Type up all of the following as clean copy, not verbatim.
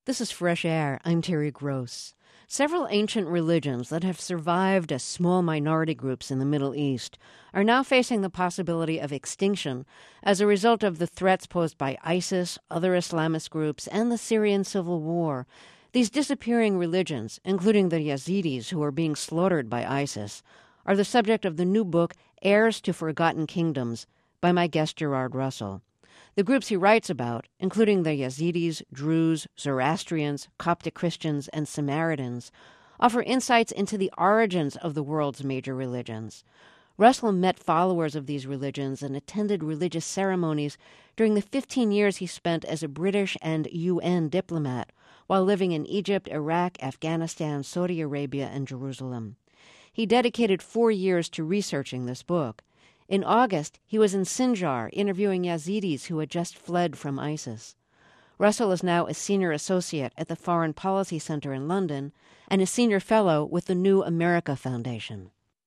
This is Fresh Air. I'm Terry Gross. Several ancient religions that have survived as small minority groups in the Middle East are now facing the possibility of extinction as a result of the threats posed by ISIS, other Islamist groups, and the Syrian civil war. These disappearing religions, including the Yazidis who are being slaughtered by ISIS, are the subject of the new book, Heirs to Forgotten Kingdoms, by my guest Gerard Russell. The groups he writes about, including the Yazidis, Druze, Zoroastrians, Coptic Christians, and Samaritans, offer insights into the origins of the world's major religions. Russell met followers of these religions and attended religious ceremonies during the 15 years he spent as a British and UN diplomat while living in Egypt, Iraq, Afghanistan, Saudi Arabia, and Jerusalem. He dedicated 4 years to researching this book. In August, he was in Sinjar interviewing Yazidis who had just fled from ISIS. Russell is now a senior associate at the Foreign Policy Center in London and a senior fellow with the New America Foundation.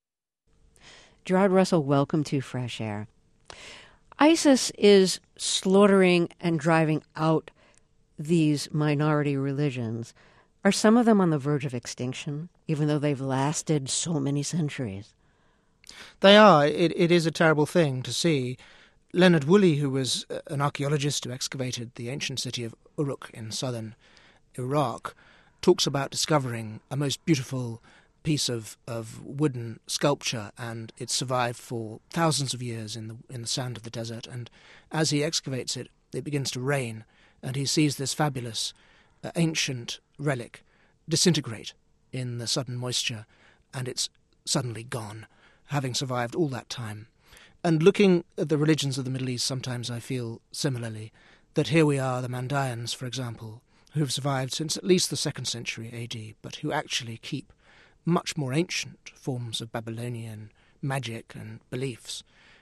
Gerard Russell, welcome to Fresh Air. ISIS is slaughtering and driving out these minority religions. Are some of them on the verge of extinction, even though they've lasted so many centuries? They are. It is a terrible thing to see. Leonard Woolley, who was an archaeologist who excavated the ancient city of Uruk in southern Iraq, talks about discovering a most beautiful piece of wooden sculpture, and it survived for thousands of years in the sand of the desert. And as he excavates it, it begins to rain, and he sees this fabulous ancient relic disintegrate in the sudden moisture, and it's suddenly gone, having survived all that time. And looking at the religions of the Middle East, sometimes I feel similarly, that here we are, the Mandayans, for example, who have survived since at least the 2nd century AD, but who actually keep much more ancient forms of Babylonian magic and beliefs.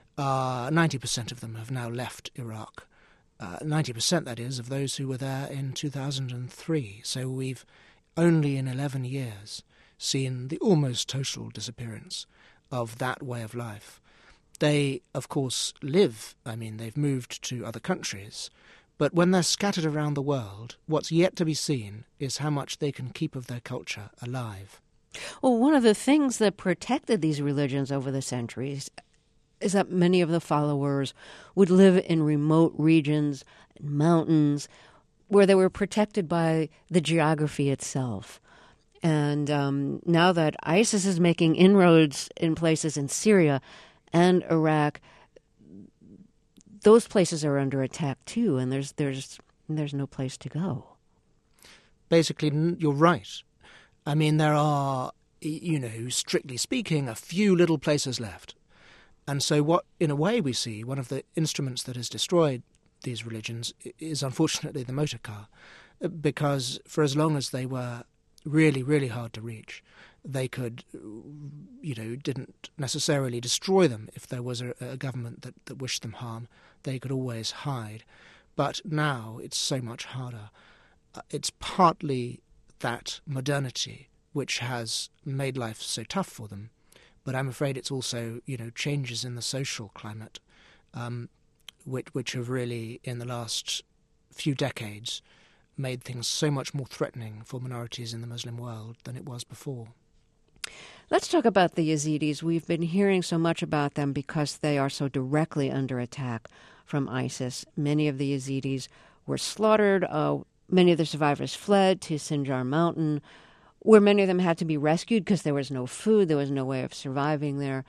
90% of them have now left Iraq. 90%, that is, of those who were there in 2003. So we've only in 11 years seen the almost total disappearance of that way of life. They, of course, they've moved to other countries, but when they're scattered around the world, what's yet to be seen is how much they can keep of their culture alive. Well, one of the things that protected these religions over the centuries is that many of the followers would live in remote regions, mountains, where they were protected by the geography itself. And now that ISIS is making inroads in places in Syria and Iraq, those places are under attack too, and there's no place to go. Basically, you're right. I mean, there are, strictly speaking, a few little places left. And so what, in a way, we see, one of the instruments that has destroyed these religions is unfortunately the motor car, because for as long as they were really, really hard to reach, they could, didn't necessarily destroy them if there was a government that wished them harm. They could always hide. But now it's so much harder. It's partly that modernity which has made life so tough for them, but I'm afraid it's also, changes in the social climate, which have really, in the last few decades, made things so much more threatening for minorities in the Muslim world than it was before. Let's talk about the Yazidis. We've been hearing so much about them because they are so directly under attack from ISIS. Many of the Yazidis were slaughtered. Many of the survivors fled to Sinjar Mountain, where many of them had to be rescued because there was no food, there was no way of surviving there.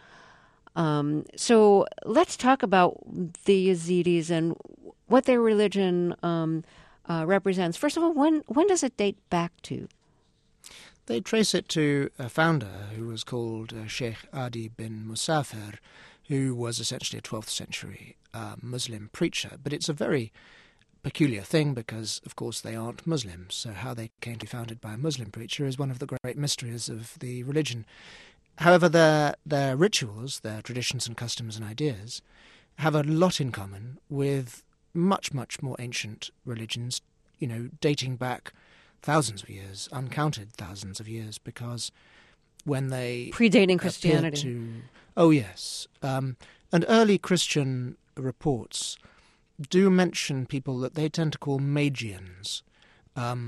So let's talk about the Yazidis and what their religion represents. First of all, when does it date back to? They trace it to a founder who was called Sheikh Adi bin Musafir, who was essentially a 12th century Muslim preacher. But it's a very peculiar thing because, of course, they aren't Muslims. So how they came to be founded by a Muslim preacher is one of the great mysteries of the religion. However, their rituals, their traditions and customs and ideas have a lot in common with much, much more ancient religions, dating back thousands of years, uncounted thousands of years, because when they... Predating Christianity. Oh, yes. And early Christian reports do mention people that they tend to call Magians,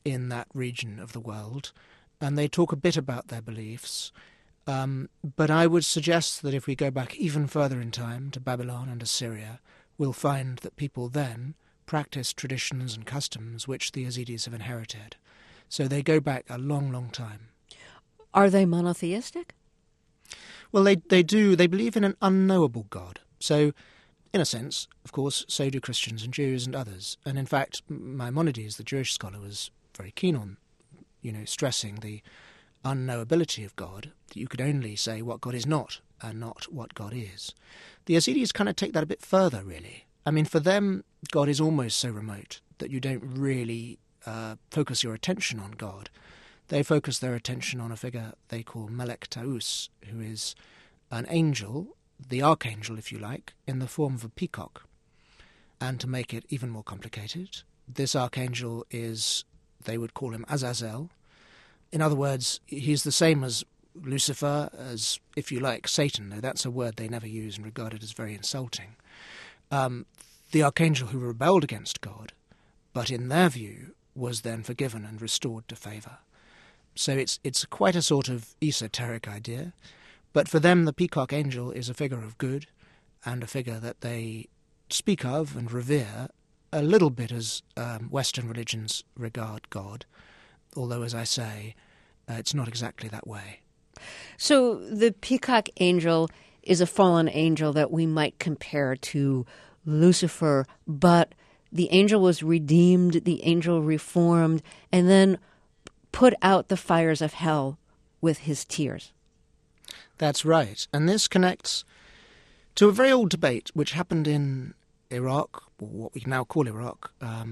in that region of the world, and they talk a bit about their beliefs. But I would suggest that if we go back even further in time to Babylon and Assyria, we'll find that people then practiced traditions and customs which the Yazidis have inherited. So they go back a long, long time. Are they monotheistic? Well, they do. They believe in an unknowable God. So, in a sense, of course, so do Christians and Jews and others. And in fact, Maimonides, the Jewish scholar, was very keen on, stressing the unknowability of God, that you could only say what God is not and not what God is. The Yazidis kind of take that a bit further, really. I mean, for them, God is almost so remote that you don't really focus your attention on God. They focus their attention on a figure they call Melek Taus, who is an angel, the archangel, if you like, in the form of a peacock. And to make it even more complicated, this archangel is, they would call him Azazel. In other words, he's the same as Lucifer, as, if you like, Satan, though that's a word they never use and regard it as very insulting. The archangel who rebelled against God, but in their view was then forgiven and restored to favour. So it's quite a sort of esoteric idea, but for them the peacock angel is a figure of good and a figure that they speak of and revere a little bit as Western religions regard God, although, as I say, it's not exactly that way. So the peacock angel is a fallen angel that we might compare to Lucifer, but the angel was redeemed, the angel reformed, and then put out the fires of hell with his tears. That's right. And this connects to a very old debate which happened in Iraq, or what we now call Iraq,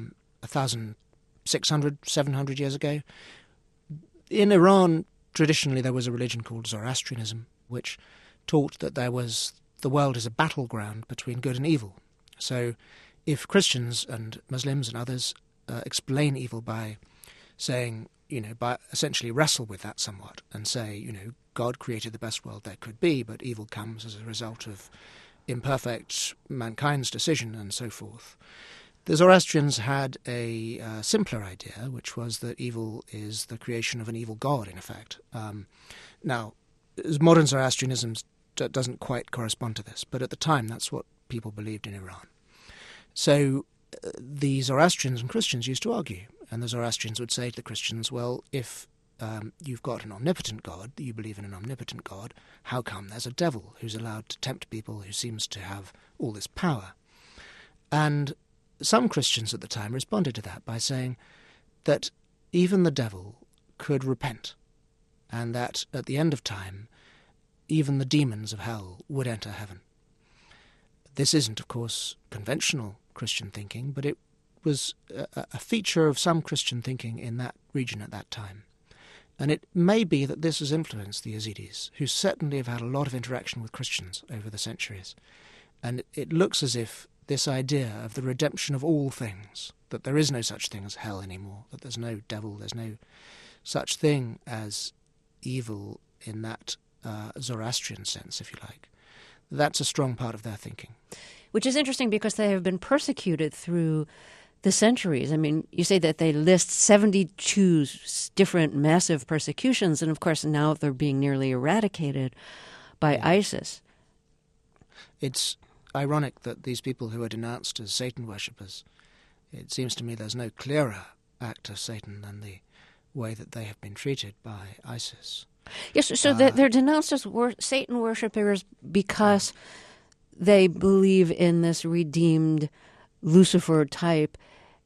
1,600, 700 years ago. In Iran, traditionally there was a religion called Zoroastrianism, which taught that the world is a battleground between good and evil. So if Christians and Muslims and others explain evil by saying, by essentially wrestle with that somewhat and say, God created the best world there could be, but evil comes as a result of imperfect mankind's decision and so forth. The Zoroastrians had a simpler idea, which was that evil is the creation of an evil god, in effect. Now, modern Zoroastrianism doesn't quite correspond to this, but at the time that's what people believed in Iran. So the Zoroastrians and Christians used to argue, and the Zoroastrians would say to the Christians, well, if you've got an omnipotent God, you believe in an omnipotent God, how come there's a devil who's allowed to tempt people, who seems to have all this power? And some Christians at the time responded to that by saying that even the devil could repent, and that at the end of time, even the demons of hell would enter heaven. This isn't, of course, conventional Christian thinking, but it was a feature of some Christian thinking in that region at that time. And it may be that this has influenced the Yazidis, who certainly have had a lot of interaction with Christians over the centuries. And it looks as if this idea of the redemption of all things, that there is no such thing as hell anymore, that there's no devil, there's no such thing as evil in that Zoroastrian sense, if you like. That's a strong part of their thinking. Which is interesting because they have been persecuted through the centuries. I mean, you say that they list 72 different massive persecutions, and of course now they're being nearly eradicated by ISIS. It's ironic that these people who are denounced as Satan worshippers, it seems to me there's no clearer act of Satan than the way that they have been treated by ISIS. Yes, so they're denounced as Satan worshippers because they believe in this redeemed Lucifer type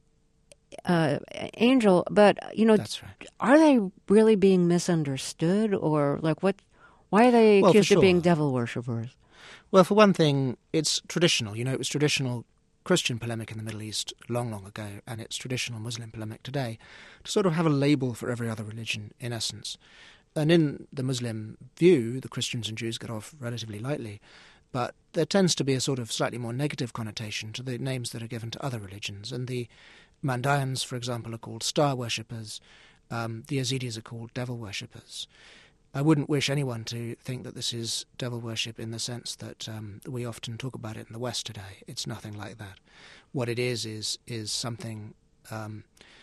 angel. But, That's right. Are they really being misunderstood, or why are they accused of being devil worshippers? Well, for one thing, it's traditional. It was traditional Christian polemic in the Middle East long, long ago, and it's traditional Muslim polemic today, to sort of have a label for every other religion, in essence. And in the Muslim view, the Christians and Jews get off relatively lightly, but there tends to be a sort of slightly more negative connotation to the names that are given to other religions. And the Mandayans, for example, are called star worshippers. The Yazidis are called devil worshippers. I wouldn't wish anyone to think that this is devil worship in the sense that we often talk about it in the West today. It's nothing like that. What it is something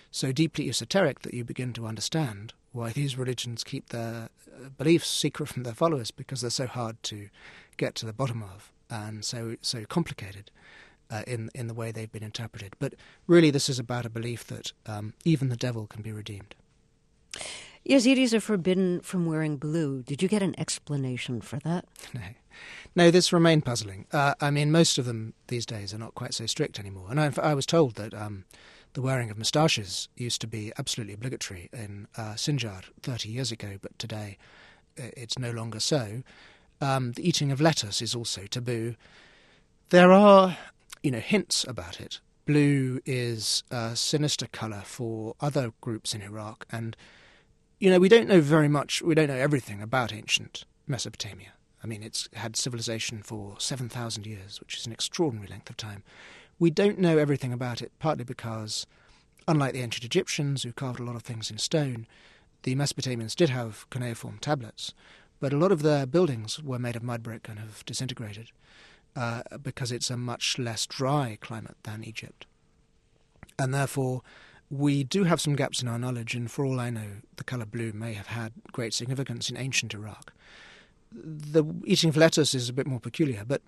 so deeply esoteric that you begin to understand why these religions keep their beliefs secret from their followers, because they're so hard to get to the bottom of and so complicated in the way they've been interpreted. But really this is about a belief that even the devil can be redeemed. Yazidis are forbidden from wearing blue. Did you get an explanation for that? No, this remained puzzling. I mean, most of them these days are not quite so strict anymore. And I was told that the wearing of moustaches used to be absolutely obligatory in Sinjar 30 years ago, but today it's no longer so. The eating of lettuce is also taboo. There are, hints about it. Blue is a sinister colour for other groups in Iraq, and we don't know very much, we don't know everything about ancient Mesopotamia. I mean, it's had civilization for 7,000 years, which is an extraordinary length of time. We don't know everything about it, partly because, unlike the ancient Egyptians, who carved a lot of things in stone, the Mesopotamians did have cuneiform tablets, but a lot of their buildings were made of mud brick and have disintegrated, because it's a much less dry climate than Egypt. And therefore, we do have some gaps in our knowledge, and for all I know, the colour blue may have had great significance in ancient Iraq. The eating of lettuce is a bit more peculiar, but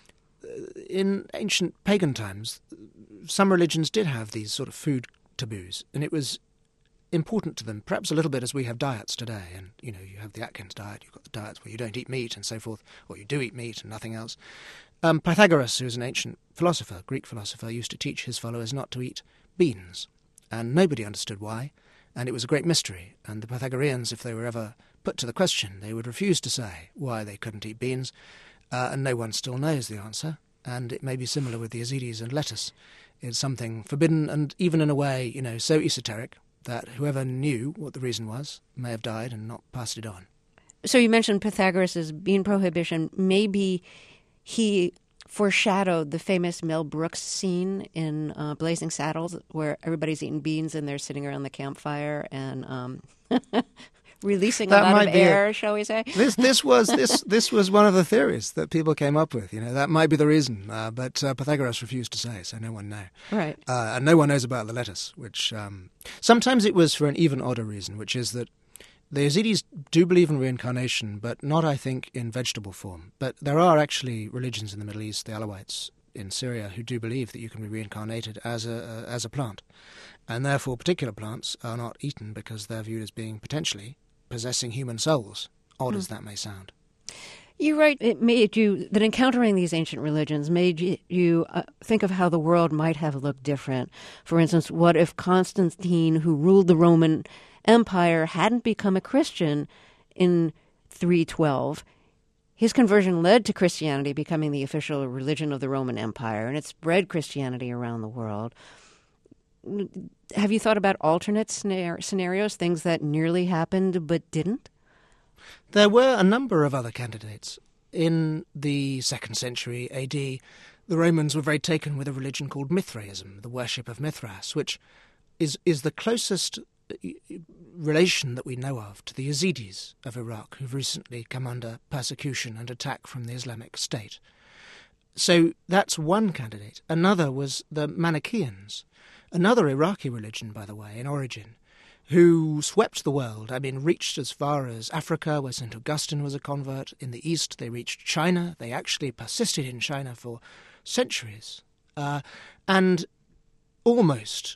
in ancient pagan times, some religions did have these sort of food taboos, and it was important to them, perhaps a little bit as we have diets today. And, you have the Atkins diet, you've got the diets where you don't eat meat and so forth, or you do eat meat and nothing else. Pythagoras, who was an ancient philosopher, Greek philosopher, used to teach his followers not to eat beans, and nobody understood why, and it was a great mystery. And the Pythagoreans, if they were ever put to the question, they would refuse to say why they couldn't eat beans, and no one still knows the answer. And it may be similar with the Yazidis and lettuce. It's something forbidden, and even in a way, so esoteric that whoever knew what the reason was may have died and not passed it on. So you mentioned Pythagoras' bean prohibition. Maybe he foreshadowed the famous Mel Brooks scene in Blazing Saddles, where everybody's eating beans and they're sitting around the campfire and releasing a lot of air, shall we say? This was one of the theories that people came up with. That might be the reason, but Pythagoras refused to say, so no one knows. Right. And no one knows about the lettuce, which sometimes it was for an even odder reason, which is that the Yazidis do believe in reincarnation, but not, I think, in vegetable form. But there are actually religions in the Middle East, the Alawites in Syria, who do believe that you can be reincarnated as a plant. And therefore particular plants are not eaten because they're viewed as being potentially possessing human souls, odd as that may sound. You write that encountering these ancient religions made you think of how the world might have looked different. For instance, what if Constantine, who ruled the Roman Empire, hadn't become a Christian in 312? His conversion led to Christianity becoming the official religion of the Roman Empire, and it spread Christianity around the world. Have you thought about alternate scenarios, things that nearly happened but didn't? There were a number of other candidates. In the 2nd century AD, the Romans were very taken with a religion called Mithraism, the worship of Mithras, which is the closest relation that we know of to the Yazidis of Iraq, who've recently come under persecution and attack from the Islamic State. So that's one candidate. Another was the Manichaeans, another Iraqi religion, by the way, in origin, who swept the world. I mean, reached as far as Africa, where St. Augustine was a convert. In the East, they reached China. They actually persisted in China for centuries. And almost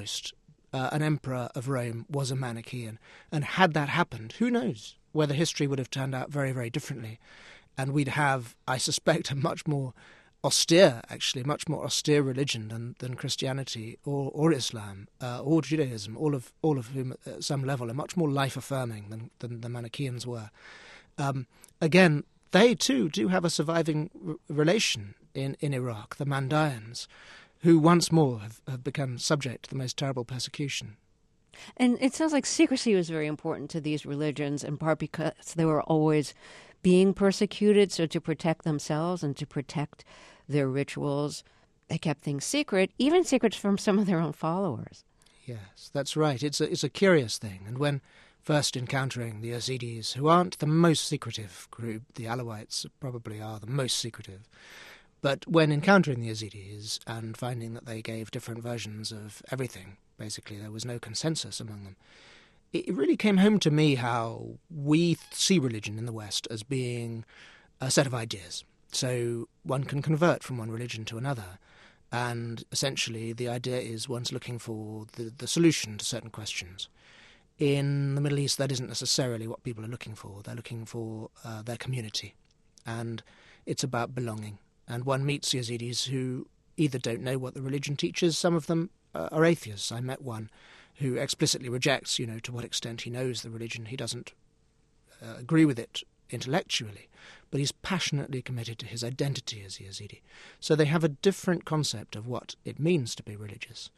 an emperor of Rome was a Manichaean. And had that happened, who knows whether history would have turned out very, very differently. And we'd have, I suspect, a much more austere religion than Christianity or Islam or Judaism, all of whom at some level are much more life-affirming than the Manichaeans were. Again, they too do have a surviving relation in Iraq, the Mandaeans, who once more have become subject to the most terrible persecution. And it sounds like secrecy was very important to these religions, in part because they were always being persecuted, so to protect themselves and to protect their rituals, they kept things secret, even secrets from some of their own followers. Yes, that's right. It's a curious thing. And when first encountering the Yazidis, who aren't the most secretive group, the Alawites probably are the most secretive, but when encountering the Yazidis and finding that they gave different versions of everything, basically. There was no consensus among them. It really came home to me how we see religion in the West as being a set of ideas. So one can convert from one religion to another, and essentially the idea is one's looking for the solution to certain questions. In the Middle East, that isn't necessarily what people are looking for. They're looking for their community, and it's about belonging. And one meets Yazidis who either don't know what the religion teaches, some of them are atheists. I met one who explicitly rejects, to what extent he knows the religion. He doesn't agree with it intellectually, but he's passionately committed to his identity as a Yazidi. So they have a different concept of what it means to be religious.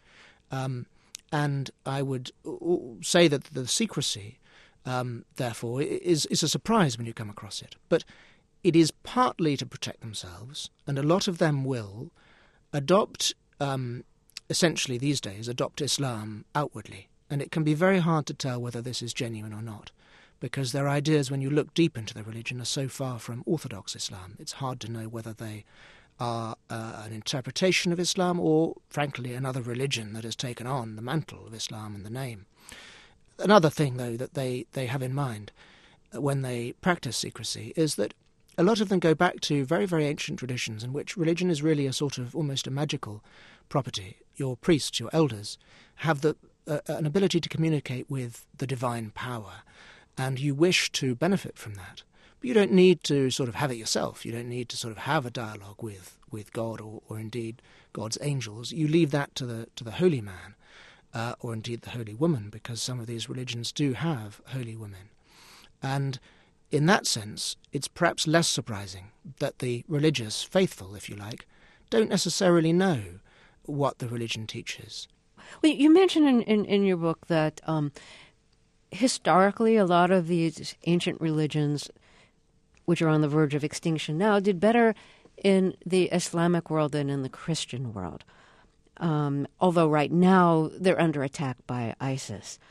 And I would say that the secrecy, therefore, is a surprise when you come across it. But it is partly to protect themselves, and a lot of them will adopt, essentially these days, adopt Islam outwardly. And it can be very hard to tell whether this is genuine or not, because their ideas, when you look deep into the religion, are so far from Orthodox Islam. It's hard to know whether they are an interpretation of Islam or, frankly, another religion that has taken on the mantle of Islam and the name. Another thing, though, that they have in mind when they practice secrecy is that a lot of them go back to very, very ancient traditions in which religion is really a sort of almost a magical property. Your priests, your elders, have an ability to communicate with the divine power, and you wish to benefit from that. But you don't need to sort of have it yourself. You don't need to sort of have a dialogue with God or indeed God's angels. You leave that to the holy man or indeed the holy woman, because some of these religions do have holy women. And in that sense, it's perhaps less surprising that the religious faithful, if you like, don't necessarily know what the religion teaches. Well, you mentioned in your book that historically a lot of these ancient religions, which are on the verge of extinction now, did better in the Islamic world than in the Christian world. Although right now they're under attack by ISIS.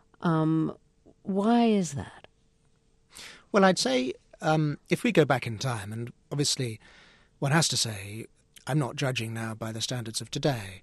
Why is that? Well, I'd say if we go back in time, and obviously one has to say, I'm not judging now by the standards of today,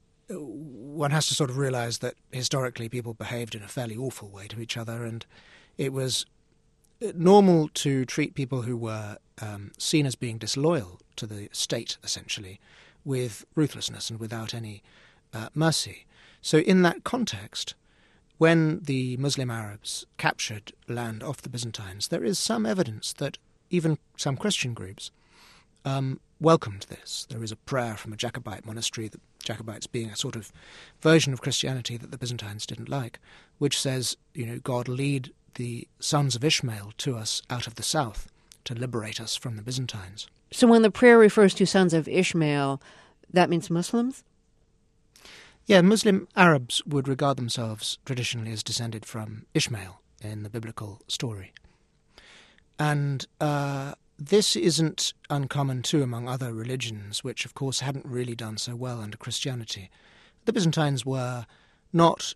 one has to sort of realise that historically people behaved in a fairly awful way to each other, and it was normal to treat people who were seen as being disloyal to the state, essentially, with ruthlessness and without any mercy. So in that context, when the Muslim Arabs captured land off the Byzantines, there is some evidence that even some Christian groups welcomed this. There is a prayer from a Jacobite monastery, the Jacobites being a sort of version of Christianity that the Byzantines didn't like, which says, God lead the sons of Ishmael to us out of the south to liberate us from the Byzantines. So when the prayer refers to sons of Ishmael, that means Muslims? Yeah, Muslim Arabs would regard themselves traditionally as descended from Ishmael in the biblical story. And this isn't uncommon too among other religions, which of course hadn't really done so well under Christianity. The Byzantines were not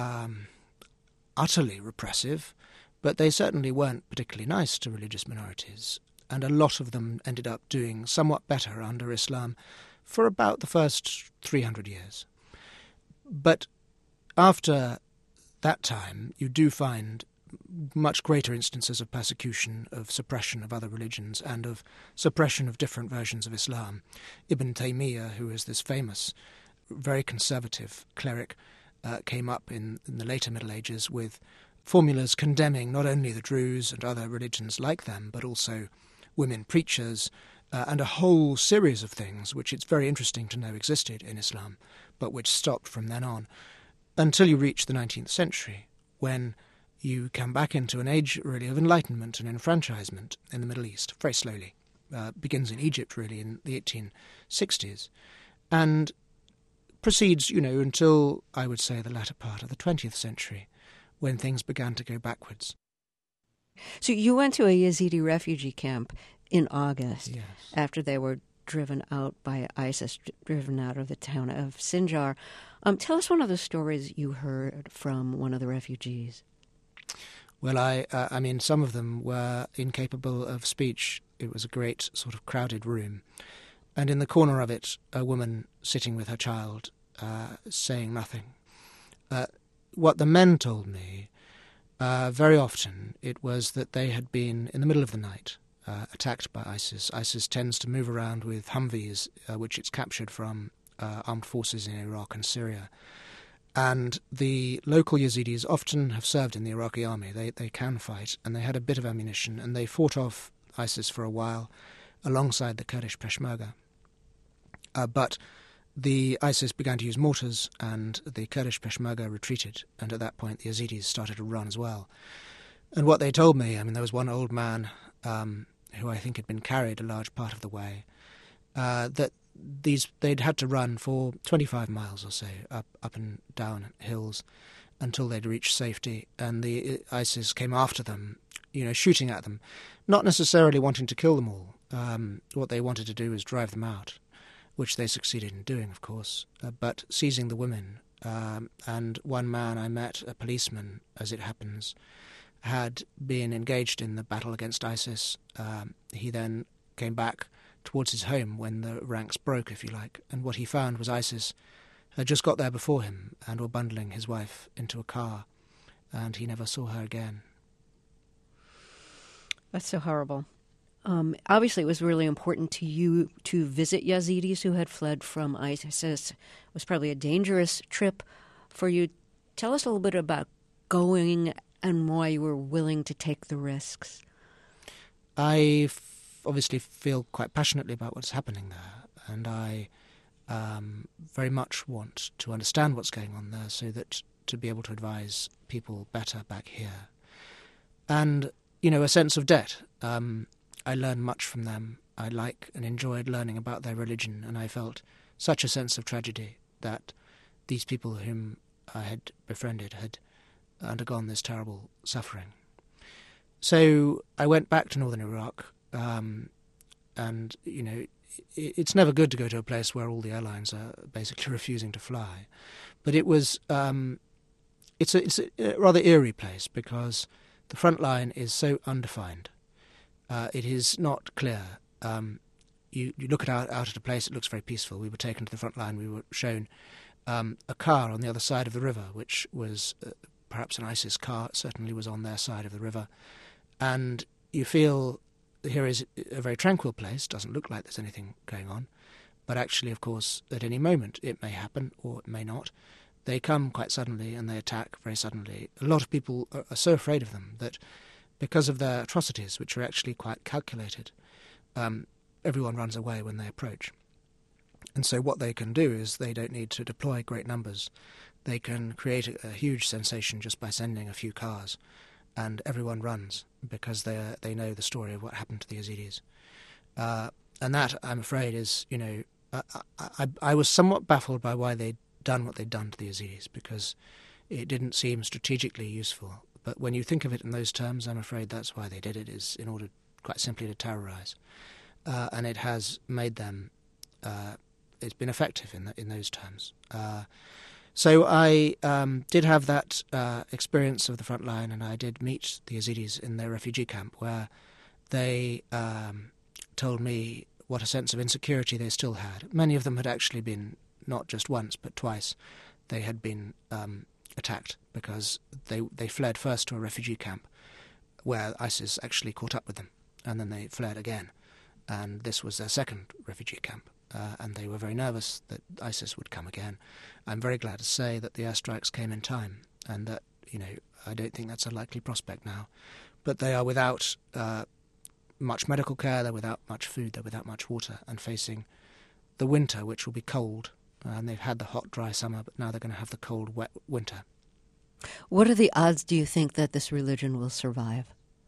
utterly repressive, but they certainly weren't particularly nice to religious minorities, and a lot of them ended up doing somewhat better under Islam for about the first 300 years. But after that time, you do find much greater instances of persecution, of suppression of other religions, and of suppression of different versions of Islam. Ibn Taymiyyah, who is this famous, very conservative cleric, came up in the later Middle Ages with formulas condemning not only the Druze and other religions like them, but also women preachers, and a whole series of things which it's very interesting to know existed in Islam, but which stopped from then on, until you reach the 19th century, when you come back into an age, really, of enlightenment and enfranchisement in the Middle East, very slowly. Begins in Egypt, really, in the 1860s, and proceeds, until, I would say, the latter part of the 20th century, when things began to go backwards. So you went to a Yazidi refugee camp in August, Yes. after they were driven out by ISIS, driven out of the town of Sinjar. Tell us one of the stories you heard from one of the refugees. Well, I mean, some of them were incapable of speech. It was a great sort of crowded room. And in the corner of it, a woman sitting with her child, saying nothing. What the men told me, very often, it was that they had been, in the middle of the night, attacked by ISIS. ISIS tends to move around with Humvees, which it's captured from armed forces in Iraq and Syria. And the local Yazidis often have served in the Iraqi army. They can fight, and they had a bit of ammunition, and they fought off ISIS for a while alongside the Kurdish Peshmerga. But the ISIS began to use mortars, and the Kurdish Peshmerga retreated, and at that point the Yazidis started to run as well. And what they told me, I mean, there was one old man who I think had been carried a large part of the way, that they'd had to run for 25 miles or so up and down hills until they'd reached safety, and the ISIS came after them, shooting at them, not necessarily wanting to kill them all. What they wanted to do was drive them out, which they succeeded in doing, of course, but seizing the women. And one man I met, a policeman, as it happens, had been engaged in the battle against ISIS. He then came back towards his home when the ranks broke, if you like, and what he found was ISIS had just got there before him and were bundling his wife into a car, and he never saw her again. That's so horrible. Obviously, it was really important to you to visit Yazidis who had fled from ISIS. It was probably a dangerous trip for you. Tell us a little bit about going and why you were willing to take the risks. I obviously feel quite passionately about what's happening there, and I very much want to understand what's going on there so that to be able to advise people better back here. And, a sense of debt. I learned much from them. I like and enjoyed learning about their religion, and I felt such a sense of tragedy that these people whom I had befriended had undergone this terrible suffering. So I went back to northern Iraq, and, it's never good to go to a place where all the airlines are basically refusing to fly. But it was, it's a rather eerie place because the front line is so undefined. It is not clear. You look out at a place, it looks very peaceful. We were taken to the front line. We were shown a car on the other side of the river, which was perhaps an ISIS car. It certainly was on their side of the river. And you feel here is a very tranquil place. Doesn't look like there's anything going on. But actually, of course, at any moment it may happen or it may not. They come quite suddenly and they attack very suddenly. A lot of people are so afraid of them that because of their atrocities, which are actually quite calculated, everyone runs away when they approach. And so what they can do is they don't need to deploy great numbers. They can create a huge sensation just by sending a few cars, and everyone runs because they know the story of what happened to the Yazidis. And that, I'm afraid, is, I was somewhat baffled by why they'd done what they'd done to the Yazidis, because it didn't seem strategically useful. But when you think of it in those terms, I'm afraid that's why they did it, is in order quite simply to terrorize. And it has made them, it's been effective in those terms. So I did have that experience of the front line, and I did meet the Yazidis in their refugee camp, where they told me what a sense of insecurity they still had. Many of them had actually been, not just once, but twice, they had been attacked because they fled first to a refugee camp where ISIS actually caught up with them, and then they fled again. And this was their second refugee camp, and they were very nervous that ISIS would come again. I'm very glad to say that the airstrikes came in time, and that, I don't think that's a likely prospect now. But they are without much medical care, they're without much food, they're without much water, and facing the winter, which will be cold. And they've had the hot, dry summer, but now they're going to have the cold, wet winter. What are the odds, do you think, that this religion will survive?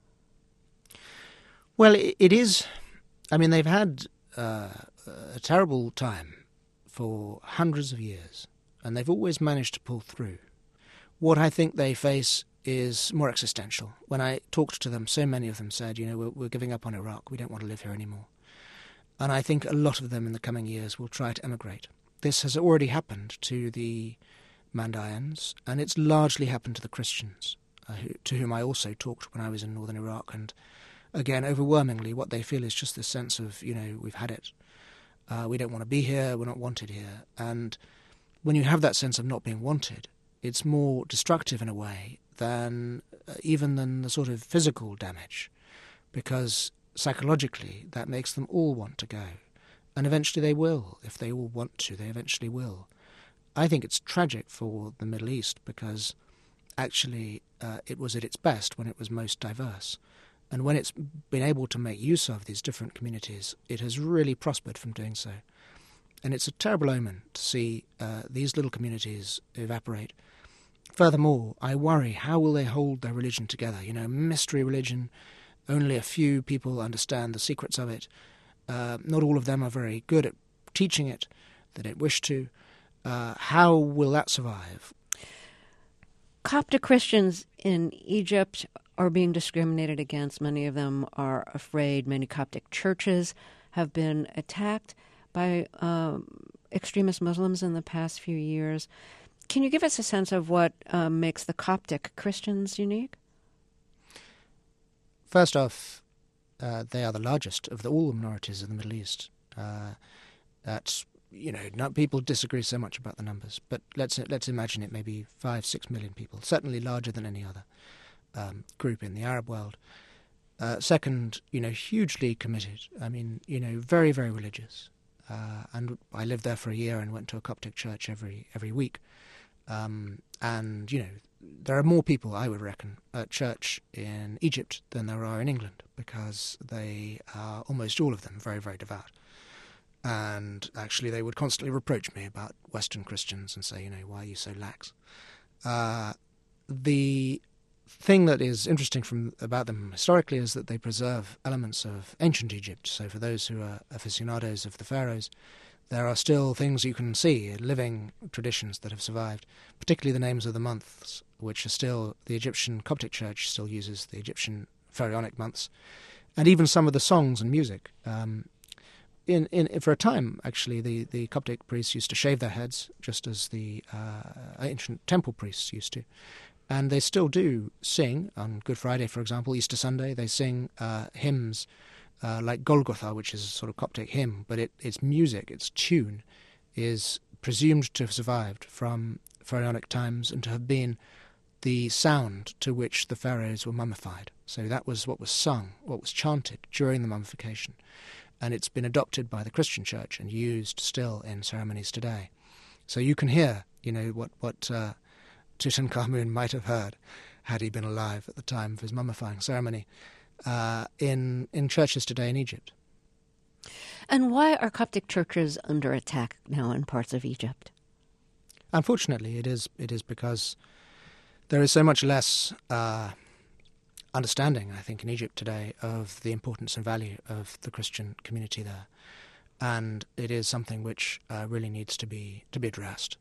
Well, it is. I mean, they've had a terrible time for hundreds of years, and they've always managed to pull through. What I think they face is more existential. When I talked to them, so many of them said, we're giving up on Iraq, we don't want to live here anymore. And I think a lot of them in the coming years will try to emigrate. This has already happened to the Mandayans, and it's largely happened to the Christians, to whom I also talked when I was in northern Iraq. And again, overwhelmingly, what they feel is just this sense of, we've had it. We don't want to be here, we're not wanted here. And when you have that sense of not being wanted, it's more destructive in a way than even than the sort of physical damage, because psychologically that makes them all want to go. And eventually they will. If they all want to, they eventually will. I think it's tragic for the Middle East because actually it was at its best when it was most diverse. And when it's been able to make use of these different communities, it has really prospered from doing so. And it's a terrible omen to see these little communities evaporate. Furthermore, I worry, how will they hold their religion together? You know, mystery religion, only a few people understand the secrets of it. Not all of them are very good at teaching it. They don't wish to. How will that survive? Coptic Christians in Egypt are being discriminated against. Many of them are afraid. Many Coptic churches have been attacked by extremist Muslims in the past few years. Can you give us a sense of what makes the Coptic Christians unique? First off, they are the largest of all the minorities of the Middle East. That's, not, people disagree so much about the numbers, but let's imagine it may be 5-6 million people, certainly larger than any other group in the Arab world. Second, hugely committed. I mean, very, very religious. And I lived there for a year and went to a Coptic church every week. And, there are more people, I would reckon, at church in Egypt than there are in England, because they are, almost all of them, very, very devout. And actually they would constantly reproach me about Western Christians and say, why are you so lax? The thing that is interesting about them historically is that they preserve elements of ancient Egypt. So for those who are aficionados of the pharaohs, there are still things you can see, living traditions that have survived, particularly the names of the months, which are still, the Egyptian Coptic Church still uses the Egyptian pharaonic months, and even some of the songs and music. For a time, actually, the Coptic priests used to shave their heads, just as the ancient temple priests used to. And they still do sing, on Good Friday, for example, Easter Sunday, they sing hymns like Golgotha, which is a sort of Coptic hymn, but its music, its tune, is presumed to have survived from pharaonic times and to have been the sound to which the pharaohs were mummified. So that was what was sung, what was chanted during the mummification. And it's been adopted by the Christian church and used still in ceremonies today. So you can hear, what Tutankhamun might have heard had he been alive at the time of his mummifying ceremony in churches today in Egypt. And why are Coptic churches under attack now in parts of Egypt? Unfortunately, it is because there is so much less understanding, I think, in Egypt today of the importance and value of the Christian community there. And it is something which really needs to be addressed.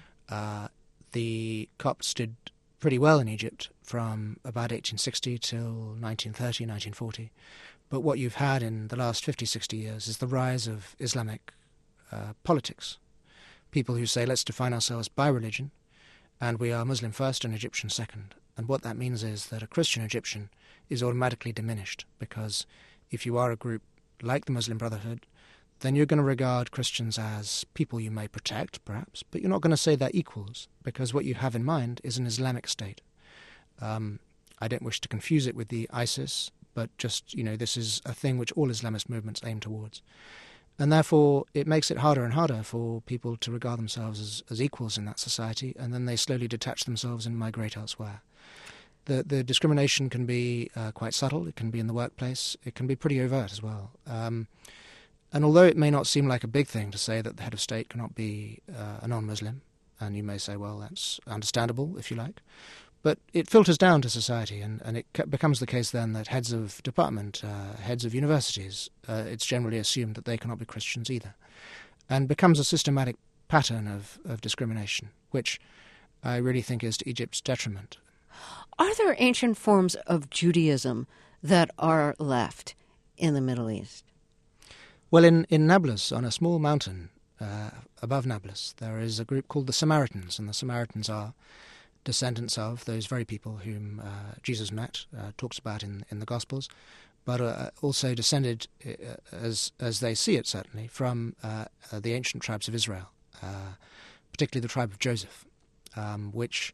The Copts did pretty well in Egypt from about 1860 till 1930, 1940. But what you've had in the last 50, 60 years is the rise of Islamic politics. People who say, let's define ourselves by religion, and we are Muslim first and Egyptian second. And what that means is that a Christian Egyptian is automatically diminished, because if you are a group like the Muslim Brotherhood, then you're going to regard Christians as people you may protect, perhaps, but you're not going to say they're equals, because what you have in mind is an Islamic state. I don't wish to confuse it with the ISIS, but just, this is a thing which all Islamist movements aim towards. And therefore, it makes it harder and harder for people to regard themselves as equals in that society, and then they slowly detach themselves and migrate elsewhere. The discrimination can be quite subtle. It can be in the workplace. It can be pretty overt as well. And although it may not seem like a big thing to say that the head of state cannot be a non-Muslim, and you may say, well, that's understandable, if you like, but it filters down to society, and it becomes the case then that heads of department, heads of universities, it's generally assumed that they cannot be Christians either, and becomes a systematic pattern of discrimination, which I really think is to Egypt's detriment. Are there ancient forms of Judaism that are left in the Middle East? Well, in Nablus, on a small mountain above Nablus, there is a group called the Samaritans, and the Samaritans are descendants of those very people whom Jesus met, talks about in the Gospels, but also descended, as they see it certainly, from the ancient tribes of Israel, particularly the tribe of Joseph. which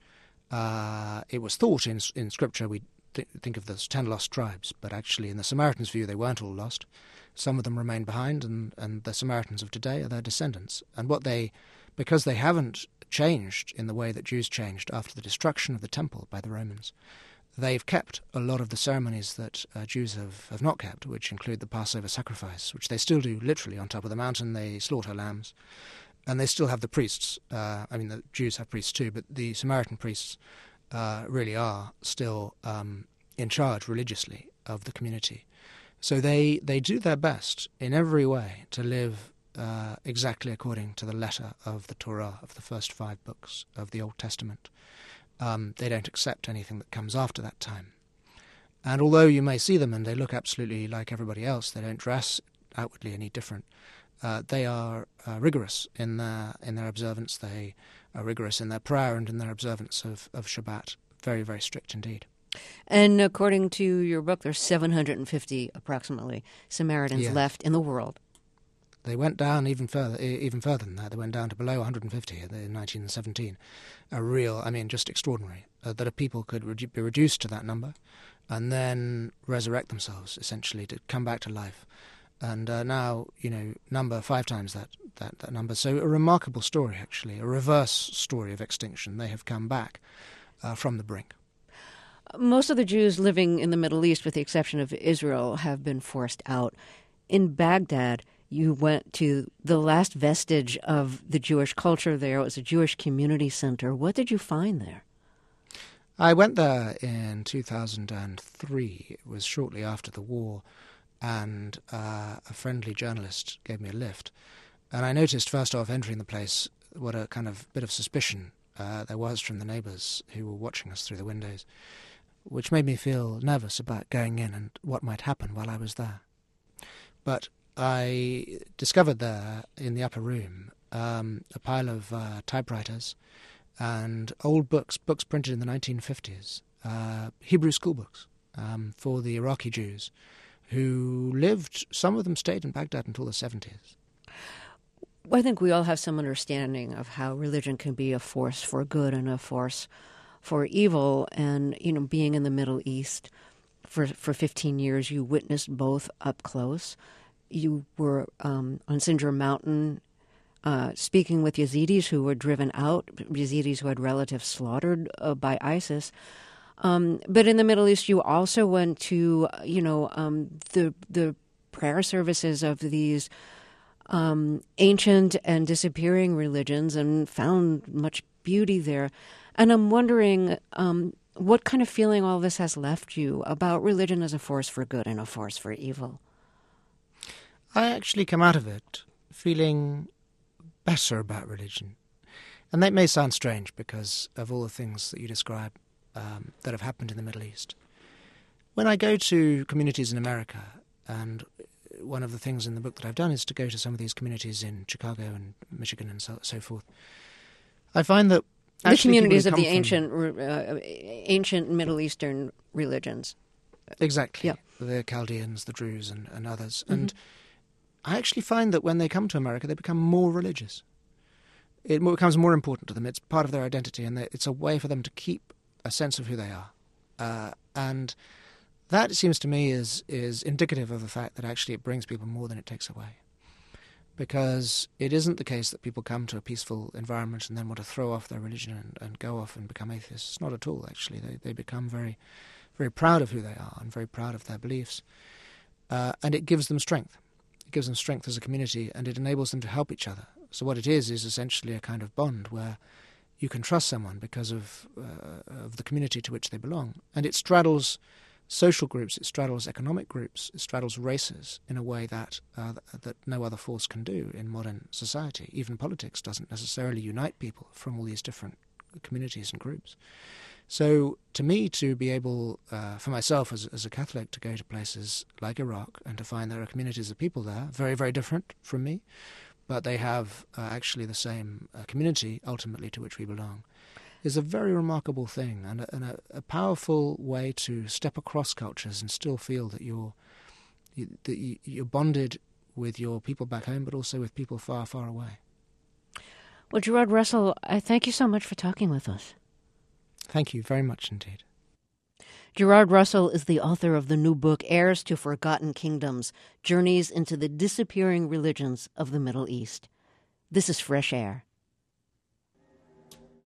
it was thought in Scripture we think of the 10 lost tribes, but actually in the Samaritans' view they weren't all lost. Some of them remained behind, and the Samaritans of today are their descendants. And because they haven't changed in the way that Jews changed after the destruction of the temple by the Romans, they've kept a lot of the ceremonies that Jews have not kept, which include the Passover sacrifice, which they still do literally on top of the mountain. They slaughter lambs, and they still have the priests. The Jews have priests too, but the Samaritan priests really are still in charge religiously of the community. So they do their best in every way to live exactly according to the letter of the Torah, of the first 5 books of the Old Testament. They don't accept anything that comes after that time. And although you may see them and they look absolutely like everybody else, they don't dress outwardly any different, they are rigorous in their observance. They are rigorous in their prayer and in their observance of Shabbat. Very, very strict indeed. And according to your book, there's 750 approximately Samaritans left in the world. They went down even further than that. They went down to below 150 in 1917. Just extraordinary that a people could be reduced to that number and then resurrect themselves, essentially, to come back to life. And now, number 5 times that number. So a remarkable story, actually, a reverse story of extinction. They have come back from the brink. Most of the Jews living in the Middle East, with the exception of Israel, have been forced out. In Baghdad, you went to the last vestige of the Jewish culture there. It was a Jewish community center. What did you find there? I went there in 2003. It was shortly after the war, and a friendly journalist gave me a lift. And I noticed, first off, entering the place, what a kind of bit of suspicion there was from the neighbours who were watching us through the windows, which made me feel nervous about going in and what might happen while I was there. But I discovered there in the upper room a pile of typewriters and old books printed in the 1950s, Hebrew school books for the Iraqi Jews who lived, some of them stayed in Baghdad until the 70s. Well, I think we all have some understanding of how religion can be a force for good and a force for evil. And, being in the Middle East for 15 years, you witnessed both up close. You were on Sinjar Mountain speaking with Yazidis who were driven out, Yazidis who had relatives slaughtered by ISIS. But in the Middle East, you also went to, the prayer services of these ancient and disappearing religions and found much beauty there. And I'm wondering what kind of feeling all this has left you about religion as a force for good and a force for evil. I actually come out of it feeling better about religion. And that may sound strange because of all the things that you describe that have happened in the Middle East. When I go to communities in America, and one of the things in the book that I've done is to go to some of these communities in Chicago and Michigan and so forth, I find that the communities of the ancient Middle Eastern religions. Exactly. Yep. The Chaldeans, the Druze, and others. Mm-hmm. And I actually find that when they come to America, they become more religious. It becomes more important to them. It's part of their identity, and it's a way for them to keep a sense of who they are. And that, it seems to me, is indicative of the fact that actually it brings people more than it takes away. Because it isn't the case that people come to a peaceful environment and then want to throw off their religion and go off and become atheists. Not at all, actually. They become very, very proud of who they are and very proud of their beliefs. And it gives them strength. It gives them strength as a community, and it enables them to help each other. So what it is essentially a kind of bond where you can trust someone because of the community to which they belong. And it straddles social groups, it straddles economic groups, it straddles races in a way that no other force can do in modern society. Even politics doesn't necessarily unite people from all these different communities and groups. So to me, to be able, for myself as a Catholic, to go to places like Iraq and to find there are communities of people there, very, very different from me, but they have actually the same community, ultimately, to which we belong, is a very remarkable thing and a powerful way to step across cultures and still feel that you're bonded with your people back home, but also with people far, far away. Well, Gerard Russell, I thank you so much for talking with us. Thank you very much indeed. Gerard Russell is the author of the new book, Heirs to Forgotten Kingdoms, Journeys into the Disappearing Religions of the Middle East. This is Fresh Air.